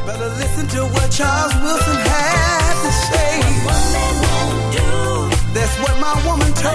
Better listen to what Charles Wilson had to say. What one man won't do, that's what my woman told